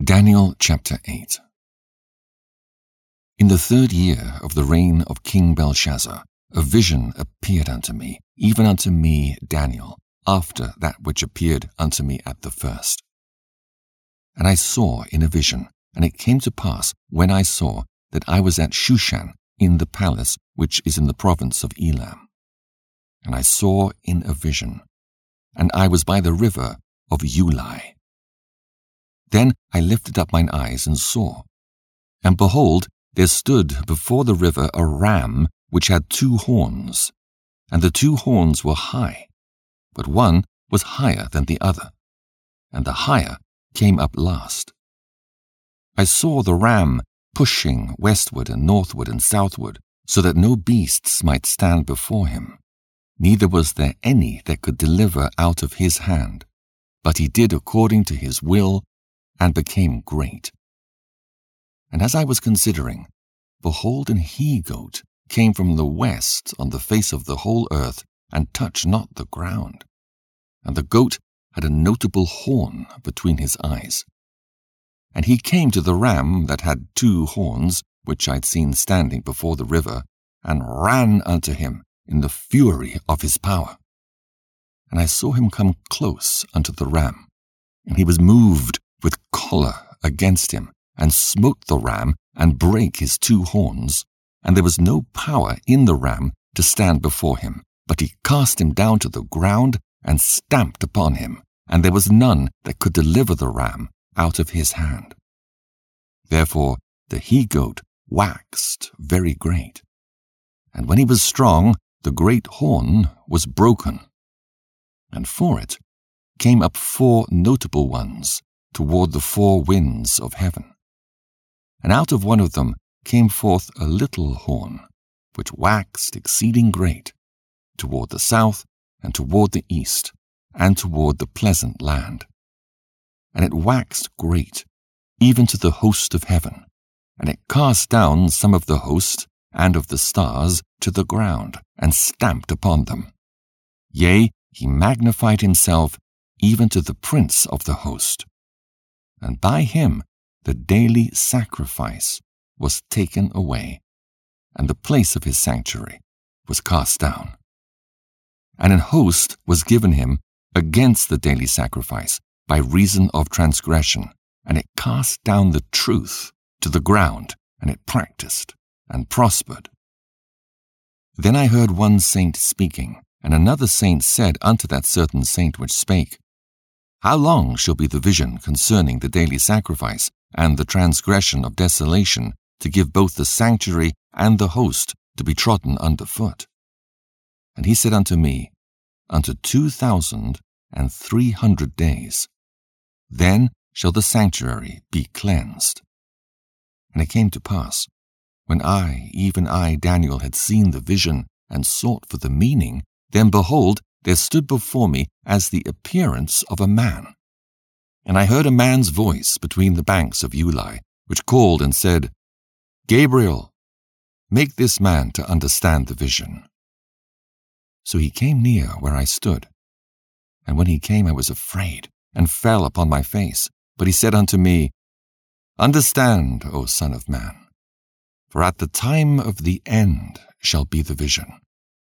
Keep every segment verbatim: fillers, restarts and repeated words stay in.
Daniel chapter eight. In the third year of the reign of King Belshazzar, a vision appeared unto me, even unto me Daniel, after that which appeared unto me at the first. And I saw in a vision, and it came to pass, when I saw, that I was at Shushan, in the palace which is in the province of Elam. And I saw in a vision, and I was by the river of Ulai. Then I lifted up mine eyes and saw, and behold, there stood before the river a ram which had two horns, and the two horns were high, but one was higher than the other, and the higher came up last. I saw the ram pushing westward and northward and southward, so that no beasts might stand before him, neither was there any that could deliver out of his hand, but he did according to his will, and became great. And as I was considering, behold, an he-goat came from the west on the face of the whole earth, and touched not the ground. And the goat had a notable horn between his eyes. And he came to the ram that had two horns, which I'd seen standing before the river, and ran unto him in the fury of his power. And I saw him come close unto the ram, and he was moved with choler against him, and smote the ram, and brake his two horns, and there was no power in the ram to stand before him, but he cast him down to the ground, and stamped upon him, and there was none that could deliver the ram out of his hand. Therefore the he-goat waxed very great, and when he was strong, the great horn was broken, and for it came up four notable ones toward the four winds of heaven. And out of one of them came forth a little horn, which waxed exceeding great, toward the south, and toward the east, and toward the pleasant land. And it waxed great, even to the host of heaven, and it cast down some of the host and of the stars to the ground, and stamped upon them. Yea, he magnified himself even to the prince of the host. And by him the daily sacrifice was taken away, and the place of his sanctuary was cast down. And an host was given him against the daily sacrifice by reason of transgression, and it cast down the truth to the ground, and it practiced and prospered. Then I heard one saint speaking, and another saint said unto that certain saint which spake, How long shall be the vision concerning the daily sacrifice and the transgression of desolation, to give both the sanctuary and the host to be trodden under foot? And he said unto me, Unto two thousand and three hundred days. Then shall the sanctuary be cleansed. And it came to pass, when I, even I, Daniel, had seen the vision, and sought for the meaning, then behold, there stood before me as the appearance of a man. And I heard a man's voice between the banks of Ulai, which called and said, Gabriel, make this man to understand the vision. So he came near where I stood. And when he came, I was afraid, and fell upon my face. But he said unto me, Understand, O Son of Man, for at the time of the end shall be the vision.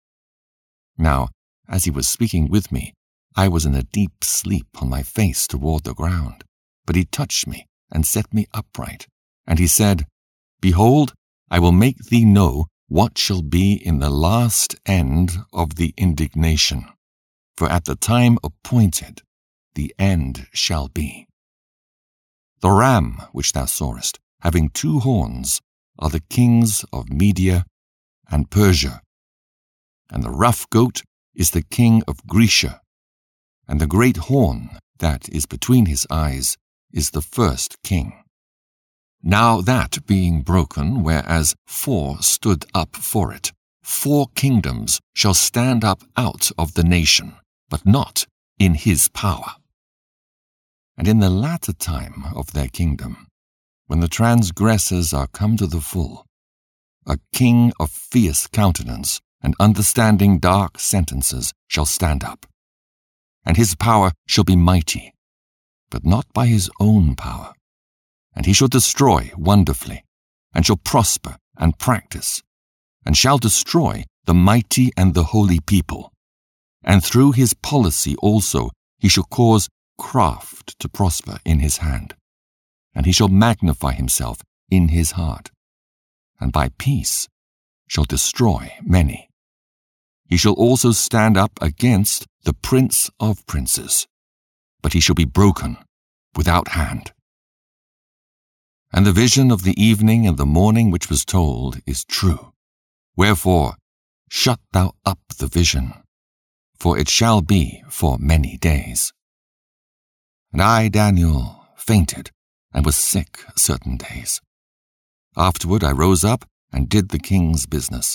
Now, as he was speaking with me, I was in a deep sleep on my face toward the ground. But he touched me, and set me upright. And he said, Behold, I will make thee know what shall be in the last end of the indignation. For at the time appointed, the end shall be. The ram which thou sawest, having two horns, are the kings of Media and Persia. And the rough goat is the king of Grecia, and the great horn that is between his eyes is the first king. Now that being broken, whereas four stood up for it, four kingdoms shall stand up out of the nation, but not in his power. And in the latter time of their kingdom, when the transgressors are come to the full, a king of fierce countenance and understanding dark sentences shall stand up, and his power shall be mighty, but not by his own power, And he shall destroy wonderfully, and shall prosper and practice, and shall destroy the mighty and the holy people. And through his policy also he shall cause craft to prosper in his hand, and he shall magnify himself in his heart, and by peace shall destroy many. He shall also stand up against the prince of princes, but he shall be broken without hand. And the vision of the evening and the morning which was told is true. Wherefore, shut thou up the vision, for it shall be for many days. And I, Daniel, fainted and was sick certain days. Afterward I rose up and did the king's business.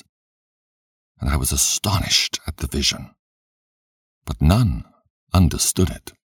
And I was astonished at the vision, but none understood it.